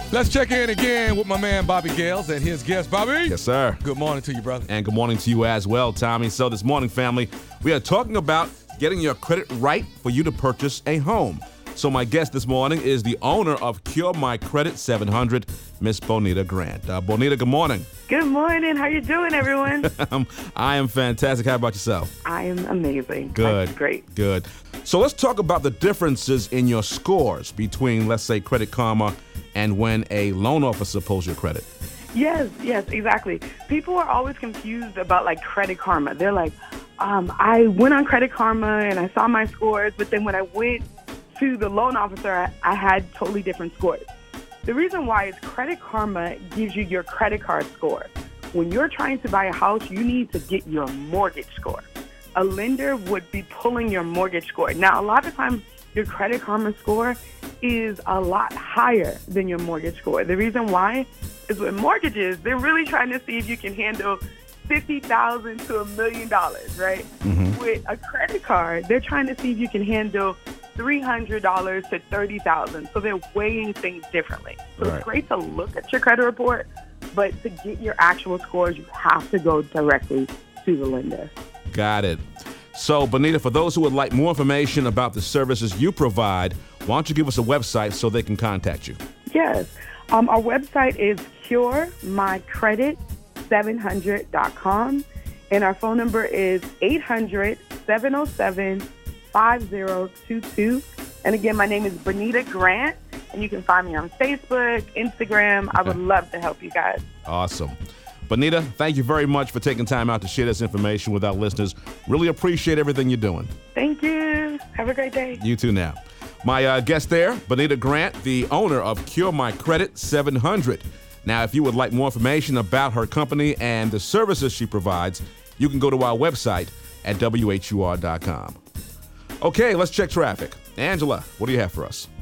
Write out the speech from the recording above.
Let's check in again with my man Bobby Gales and his guest, Bobby. Yes, sir. Good morning to you, brother. And good morning to you as well, Tommy. So this morning, family, we are talking about getting your credit right for you to purchase a home. So my guest this morning is the owner of Cure My Credit 700, Miss Bonita Grant. Bonita, good morning. Good morning. How you doing, everyone? I am fantastic. How about yourself? I am amazing. Good. That's great. Good. So let's talk about the differences in your scores between, let's say, Credit Karma and when a loan officer pulls your credit. Yes, exactly. People are always confused about like Credit Karma. They're like, I went on Credit Karma and I saw my scores, but then when I went to the loan officer, I had totally different scores. The reason why is Credit Karma gives you your credit card score. When you're trying to buy a house, you need to get your mortgage score. A lender would be pulling your mortgage score. Now, a lot of times, your Credit Karma score is a lot higher than your mortgage score. The reason why is with mortgages, they're really trying to see if you can handle $50,000 to $1 million, right? Mm-hmm. With a credit card, they're trying to see if you can handle $300 to $30,000. So they're weighing things differently. So Right. It's great to look at your credit report, but to get your actual scores, you have to go directly to the lender. Got it. So, Bonita, for those who would like more information about the services you provide, why don't you give us a website so they can contact you? Yes. Our website is curemycredit700.com, and our phone number is 800-707-5022. And again, my name is Bonita Grant, and you can find me on Facebook, Instagram. I would love to help you guys. Awesome. Bonita, thank you very much for taking time out to share this information with our listeners. Really appreciate everything you're doing. Thank you. Have a great day. You too now. My guest there, Bonita Grant, the owner of Cure My Credit 700. Now, if you would like more information about her company and the services she provides, you can go to our website at WHUR.com. Okay, let's check traffic. Angela, what do you have for us?